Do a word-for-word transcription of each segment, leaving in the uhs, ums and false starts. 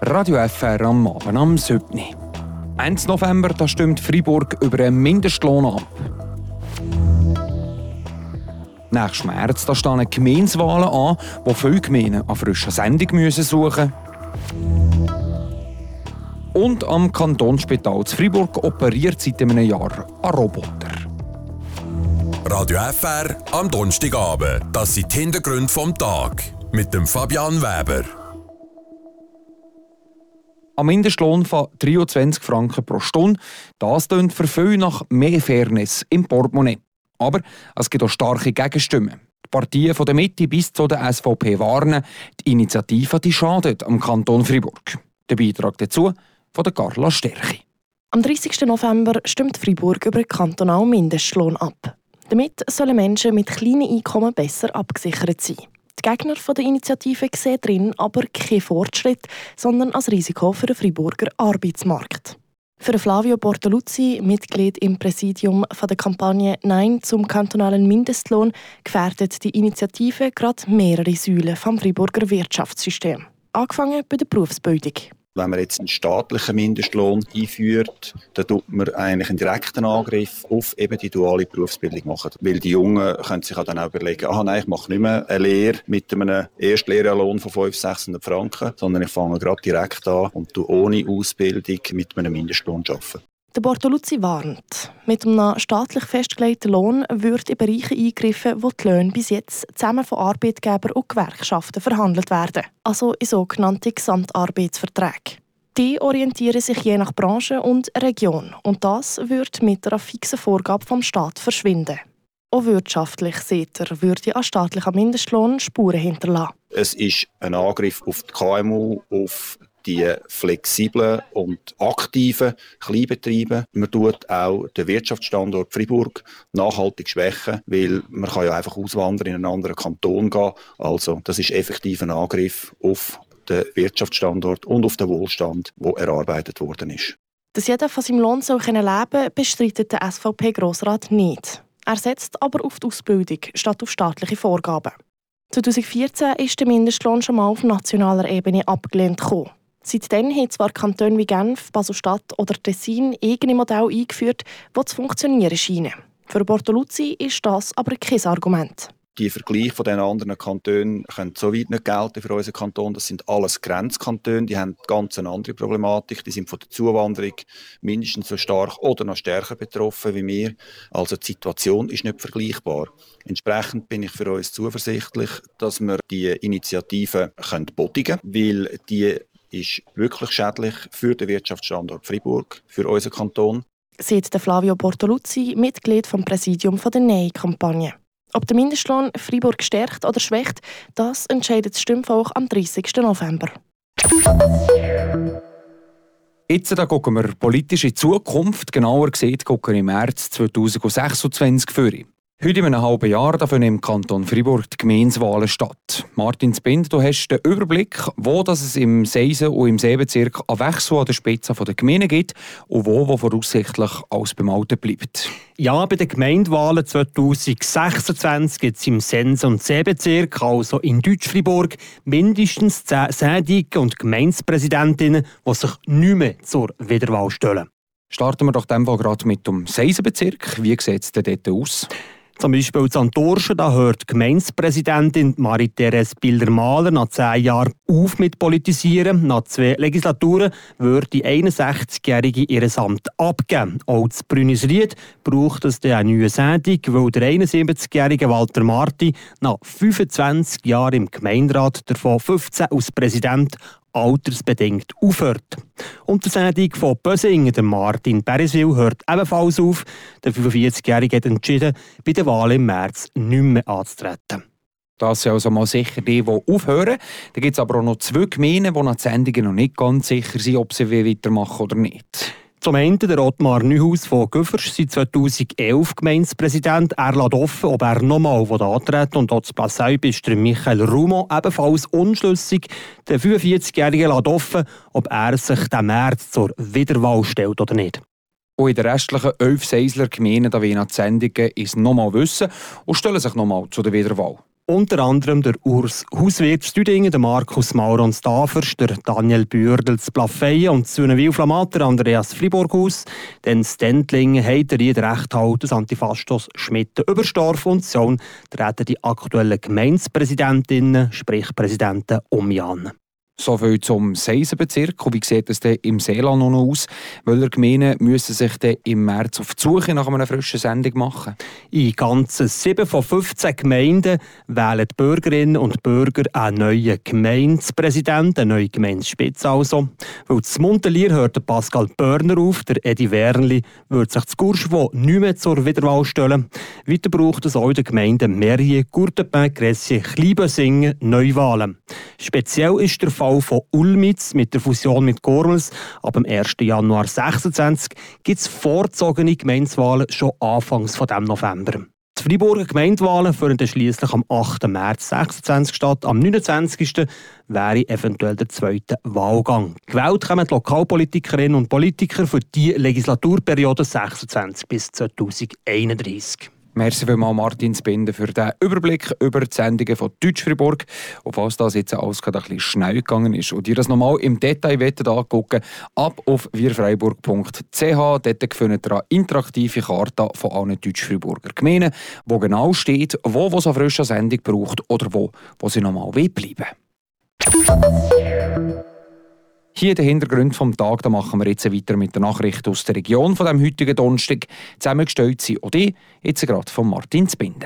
Radio F R am Abend am siebten Ende November da stimmt Freiburg über einen Mindestlohn ab. Nächsten März da stehen Gemeinswahlen an, wo viele Gemeinden eine frische Sendung müssen suchen Und am Kantonsspital zu Freiburg operiert seit einem Jahr ein Roboter. Radio F R am Donnerstagabend. Das sind die Hintergründe vom Tag. Mit dem Fabian Weber. Ein Mindestlohn von dreiundzwanzig Franken pro Stunde, das tönt für viele nach mehr Fairness im Portemonnaie. Aber es gibt auch starke Gegenstimmen. Die Partien von der Mitte bis zu der S V P warnen, die Initiative die schadet am Kanton Freiburg. Der Beitrag dazu von der Carla Sterchi. Am dreißigsten November stimmt Freiburg über den kantonalen Mindestlohn ab. Damit sollen Menschen mit kleinen Einkommen besser abgesichert sein. Die Gegner der Initiative sehen darin aber keinen Fortschritt, sondern als Risiko für den Freiburger Arbeitsmarkt. Für Flavio Bortoluzzi, Mitglied im Präsidium der Kampagne «Nein zum kantonalen Mindestlohn», gefährdet die Initiative gerade mehrere Säulen vom Freiburger Wirtschaftssystem. Angefangen bei der Berufsbildung. Wenn man jetzt einen staatlichen Mindestlohn einführt, dann tut man eigentlich einen direkten Angriff auf eben die duale Berufsbildung machen. Weil die Jungen können sich dann auch überlegen, ah nein, ich mache nicht mehr eine Lehre mit einem Erstlehrerlohn von fünfhundert, sechshundert Franken, sondern ich fange gerade direkt an und tue ohne Ausbildung mit einem Mindestlohn arbeiten. Der Bortoluzzi warnt. Mit einem staatlich festgelegten Lohn wird in Bereiche eingegriffen, wo die Löhne bis jetzt zusammen von Arbeitgebern und Gewerkschaften verhandelt werden, also in sogenannten Gesamtarbeitsverträgen. Die orientieren sich je nach Branche und Region und das wird mit einer fixen Vorgabe vom Staat verschwinden. Auch wirtschaftlich, seht ihr, würde ein staatlicher Mindestlohn Spuren hinterlassen. Es ist ein Angriff auf die K M U, auf die flexiblen und aktiven Kleinbetriebe. Man tut auch den Wirtschaftsstandort Freiburg nachhaltig schwächen, weil man kann ja einfach auswandern in einen anderen Kanton gehen. Also das ist effektiv ein Angriff auf den Wirtschaftsstandort und auf den Wohlstand, der erarbeitet worden ist. Dass jeder von seinem Lohn leben kann, bestreitet der S V P-Grossrat nicht. Er setzt aber auf die Ausbildung statt auf staatliche Vorgaben. zweitausendvierzehn ist der Mindestlohn schon mal auf nationaler Ebene abgelehnt gekommen. Seitdem haben zwar Kantone wie Genf, Basel-Stadt oder Tessin eigene Modelle eingeführt, die zu funktionieren scheinen. Für Bortoluzzi ist das aber kein Argument. Die Vergleiche von den anderen Kantonen können so weit nicht gelten für unseren Kanton. Das sind alles Grenzkantone, die haben ganz eine andere Problematik. Die sind von der Zuwanderung mindestens so stark oder noch stärker betroffen wie wir. Also die Situation ist nicht vergleichbar. Entsprechend bin ich für uns zuversichtlich, dass wir die Initiative bodigen können, weil die ist wirklich schädlich für den Wirtschaftsstandort Freiburg, für unseren Kanton. Sieht Flavio Bortoluzzi, Mitglied vom Präsidium der Nein-Kampagne. Ob der Mindestlohn Freiburg stärkt oder schwächt, das entscheidet das Stimmvolk am dreißigsten November. Jetzt da gucken wir politisch in die Zukunft. Genauer gesagt gucken wir im März zweitausendsechsundzwanzig vor. Heute in einem halben Jahr finden im Kanton Freiburg die Gemeinswahlen statt. Martin Zbind, du hast den Überblick, wo das es im Seisen- und im Seebezirk einen Wechsel an der Spitze der Gemeinden gibt und wo, wo voraussichtlich alles beim Alten bleibt. Ja, bei den Gemeindewahlen zweitausendsechsundzwanzig gibt es im Sense- und Seebezirk, also in Deutsch-Freiburg, mindestens zehn Sädige und Gemeindepräsidentinnen, die sich nicht mehr zur Wiederwahl stellen. Starten wir doch dem Fall gerade mit dem Seisenbezirk. Wie sieht es denn dort aus? Zum Beispiel in Santorschen, da hört die Gemeindepräsidentin Marie-Therese Bilder-Mahler nach zehn Jahren auf mit Politisieren. Nach zwei Legislaturen würde die einundsechzigjährige ihr Amt abgeben. Auch das Brünisried braucht es eine neue Sendung, weil der einundsiebzigjährige Walter Marti nach fünfundzwanzig Jahren im Gemeinderat, davon fünfzehn als Präsident, altersbedingt aufhört. Und der Sendung von Bösingen, der Martin Bereswil, hört ebenfalls auf. Der fünfundvierzigjährige hat entschieden, bei der Wahl im März nicht mehr anzutreten. Das sind also mal sicher die, die aufhören. Da gibt es aber auch noch zwei Gemeinden, die nach den Sendungen noch nicht ganz sicher sind, ob sie weitermachen oder nicht. Zum einen der Ottmar Neuhaus von Güfers, seit zweitausendelf Gemeindepräsident. Er lässt offen, ob er nochmal antreten will. Und auch zu Passaub ist der Michael Rumo ebenfalls unschlüssig. Der fünfundvierzigjährige lässt offen, ob er sich den März zur Wiederwahl stellt oder nicht. Und in den restlichen elf Seisler Gemeinden wollen nach den Sendungen es nochmal wissen und stellen sich nochmal zu der Wiederwahl. unter anderem der Urs Hauswirt Stüdingen, der Markus Mauron Stavers, der Daniel Bürdel Plafeyen und Zunewil-Flamatter Andreas Fribourghaus. Dann Stendlingen, Heiteried, Rechthalten, Antifastos, Schmitten, Überstorf und Sohn treten die aktuellen Gemeindepräsidentinnen, sprich Präsidenten, um Jan. So viel zum Seisenbezirk. Und wie sieht es denn im Seeland noch aus? Welche Gemeinden müssen sich denn im März auf die Suche nach einer frischen Sendung machen? In ganzen sieben von fünfzehn Gemeinden wählen die Bürgerinnen und Bürger einen neuen Gemeindepräsidenten, eine neue Gemeindespitze also. Weil das Muntelier hört Pascal Börner auf, der Edi Wernli wird sich das Courcheveau nicht mehr zur Wiederwahl stellen. Weiter braucht es auch in den Gemeinden Merrier, Courtepin, Gressier, Kleinbösingen Neuwahlen. Speziell ist der Fall von Ulmitz mit der Fusion mit Gormels. Ab dem ersten Januar sechsundzwanzig gibt es vorzogene Gemeindewahlen schon anfangs von diesem November. Die Freiburger Gemeindewahlen finden schliesslich am achten März sechsundzwanzig statt. Am neunundzwanzigsten wäre eventuell der zweite Wahlgang. Gewählt kommen die Lokalpolitikerinnen und Politiker für die Legislaturperiode sechsundzwanzig bis zweitausendeinunddreißig. Merci vielmals Martin Zbinden für den Überblick über die Sendungen von Deutsch-Fribourg. Und falls das jetzt alles gerade ein bisschen schnell gegangen ist und ihr das nochmal im Detail angucken, ab auf wirfreiburg punkt c h. Dort findet ihr eine interaktive Karte von allen Deutsch-Friburger Gemeinden, wo genau steht, wo es eine frische Sendung braucht oder wo, wo sie nochmal bleiben. Hier der Hintergrund vom Tag, da machen wir jetzt weiter mit der Nachricht aus der Region von dem heutigen Donnerstag. Zusammengestellt sind auch die, jetzt gerade von Martin Zbinden.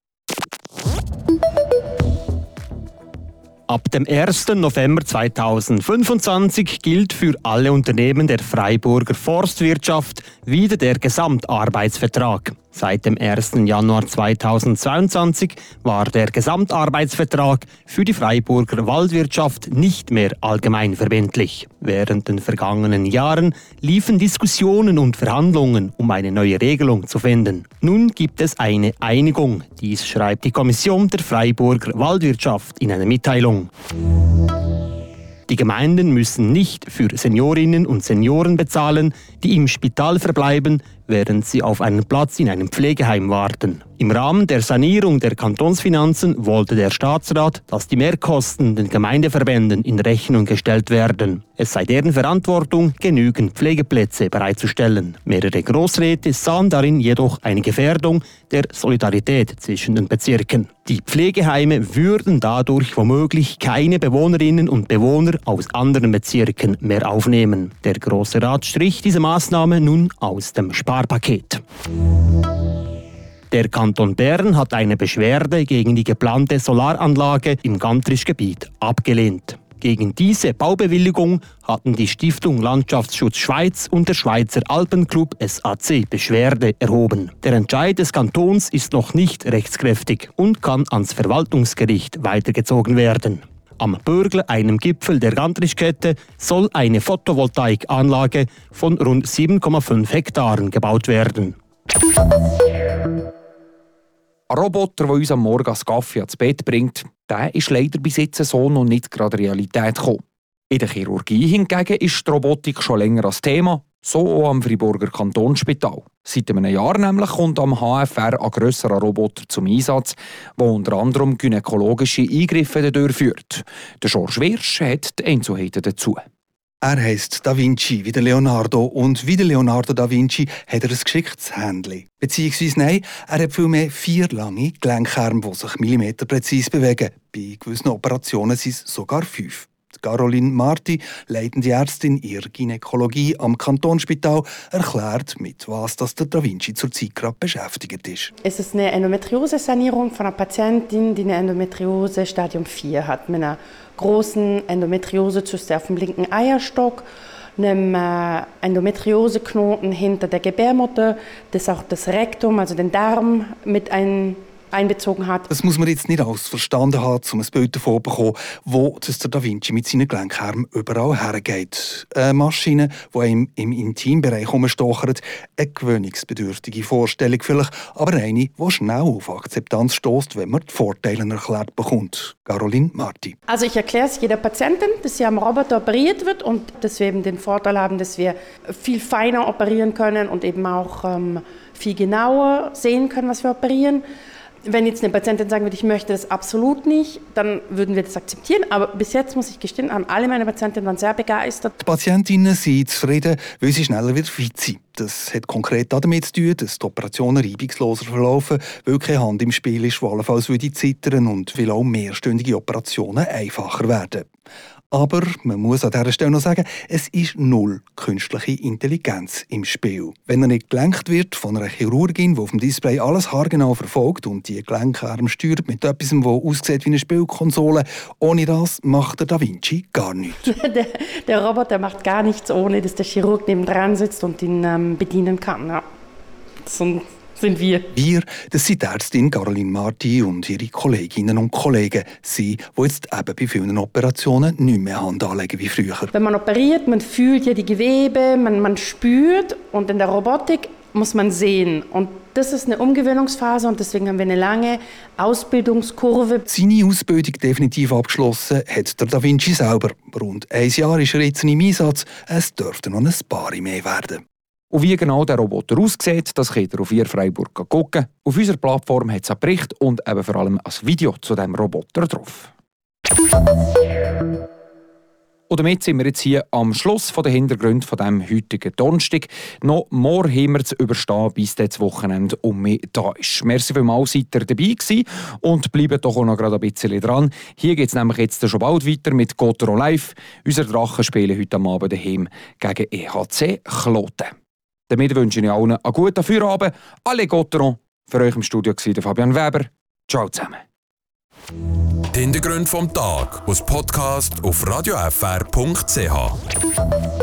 Ab dem ersten November zweitausendfünfundzwanzig gilt für alle Unternehmen der Freiburger Forstwirtschaft wieder der Gesamtarbeitsvertrag. Seit dem ersten Januar zweitausendzweiundzwanzig war der Gesamtarbeitsvertrag für die Freiburger Waldwirtschaft nicht mehr allgemein verbindlich. Während den vergangenen Jahren liefen Diskussionen und Verhandlungen, um eine neue Regelung zu finden. Nun gibt es eine Einigung. Dies schreibt die Kommission der Freiburger Waldwirtschaft in einer Mitteilung. Die Gemeinden müssen nicht für Seniorinnen und Senioren bezahlen, die im Spital verbleiben, während sie auf einen Platz in einem Pflegeheim warten. Im Rahmen der Sanierung der Kantonsfinanzen wollte der Staatsrat, dass die Mehrkosten den Gemeindeverbänden in Rechnung gestellt werden. Es sei deren Verantwortung, genügend Pflegeplätze bereitzustellen. Mehrere Grossräte sahen darin jedoch eine Gefährdung der Solidarität zwischen den Bezirken. Die Pflegeheime würden dadurch womöglich keine Bewohnerinnen und Bewohner aus anderen Bezirken mehr aufnehmen. Der Grosse Rat strich diese Maßnahme nun aus dem Sparpaket. Der Kanton Bern hat eine Beschwerde gegen die geplante Solaranlage im Gantrischgebiet abgelehnt. Gegen diese Baubewilligung hatten die Stiftung Landschaftsschutz Schweiz und der Schweizer Alpenclub S A C Beschwerde erhoben. Der Entscheid des Kantons ist noch nicht rechtskräftig und kann ans Verwaltungsgericht weitergezogen werden. Am Börgle, einem Gipfel der Gantrischkette, soll eine Photovoltaikanlage von rund sieben Komma fünf Hektaren gebaut werden. Ein Roboter, der uns am Morgen das Kaffee ans Bett bringt, der ist leider bis jetzt so noch nicht gerade Realität gekommen. In der Chirurgie hingegen ist die Robotik schon länger als Thema, so auch am Freiburger Kantonsspital. Seit einem Jahr nämlich kommt am H F R ein grösserer Roboter zum Einsatz, der unter anderem gynäkologische Eingriffe durchführt. Der George Wirsch hat die Einzelheiten dazu. Er heisst Da Vinci wie der Leonardo und wie der Leonardo da Vinci hat er ein geschicktes Händchen. Beziehungsweise nein, er hat vielmehr vier lange Gelenkarme, die sich millimeterpräzise bewegen. Bei gewissen Operationen sind es sogar fünf. Caroline Marti, leitende Ärztin ihrer Gynäkologie am Kantonsspital, erklärt, mit was das der Da Vinci zurzeit gerade beschäftigt ist. Es ist eine Endometriose-Sanierung von einer Patientin, die eine Endometriose Stadium vier hat, mit einer großen Endometriosezyste auf dem linken Eierstock, einem äh, Endometrioseknoten hinter der Gebärmutter, das auch das Rektum, also den Darm, mit ein einbezogen hat. Das muss man jetzt nicht alles verstanden haben, um ein Bild davon zu bekommen, wo das der Da Vinci mit seinen Gelenkarmen überall hergeht. Eine Maschine, die einem im Intimbereich herumstochert, eine gewöhnungsbedürftige Vorstellung vielleicht, aber eine, die schnell auf Akzeptanz stößt, wenn man die Vorteile erklärt bekommt. Caroline Marti. Also ich erkläre es jeder Patientin, dass sie am Roboter operiert wird und dass wir eben den Vorteil haben, dass wir viel feiner operieren können und eben auch ähm, viel genauer sehen können, was wir operieren. Wenn jetzt eine Patientin sagen würde, ich möchte das absolut nicht, dann würden wir das akzeptieren. Aber bis jetzt muss ich gestehen, haben alle meine Patientinnen waren sehr begeistert. Die Patientinnen sind zufrieden, weil sie schneller wieder fit sind. Das hat konkret damit zu tun, dass die Operationen reibungsloser verlaufen, weil keine Hand im Spiel ist, die allenfalls zittern und weil auch mehrstündige Operationen einfacher werden. Aber man muss an dieser Stelle noch sagen, es ist null künstliche Intelligenz im Spiel. Wenn er nicht gelenkt wird von einer Chirurgin, die auf dem Display alles haargenau verfolgt und die Gelenkarm steuert mit etwas, das aussieht wie eine Spielkonsole, ohne das macht der Da Vinci gar nichts. der, der Roboter macht gar nichts, ohne dass der Chirurg nebendran sitzt und ihn ähm, bedienen kann. Ja. So sind wir. Wir, das sind die Ärztin Caroline Marti und ihre Kolleginnen und Kollegen. Sie, die jetzt eben bei vielen Operationen nicht mehr Hand anlegen wie früher. Wenn man operiert, man fühlt ja die Gewebe, man, man spürt, und in der Robotik muss man sehen. Und das ist eine Umgewöhnungsphase und deswegen haben wir eine lange Ausbildungskurve. Seine Ausbildung definitiv abgeschlossen hat der Da Vinci selber. Rund ein Jahr ist er jetzt im Einsatz. Es dürften noch ein paar mehr werden. Und wie genau der Roboter aussieht, das könnt ihr auf ihr Freiburg schauen. Auf unserer Plattform hat es einen Bericht und eben vor allem ein Video zu diesem Roboter drauf. Und damit sind wir jetzt hier am Schluss der Hintergründe von diesem heutigen Donnerstag. Noch morgen haben wir zu überstehen, bis das Wochenende um mich da ist. Merci vielmals, seid ihr dabei gewesen und bleibt doch auch noch gerade ein bisschen dran. Hier geht es nämlich jetzt schon bald weiter mit Gotteron Live. Unsere Drachen spielen heute Abend daheim gegen E H C Kloten. Damit wünsche ich allen einen guten Feierabend. Alle Gotteron. Für euch im Studio war Fabian Weber. Ciao zusammen. Die Hintergründe vom Tag aus Podcast auf radio f r punkt c h.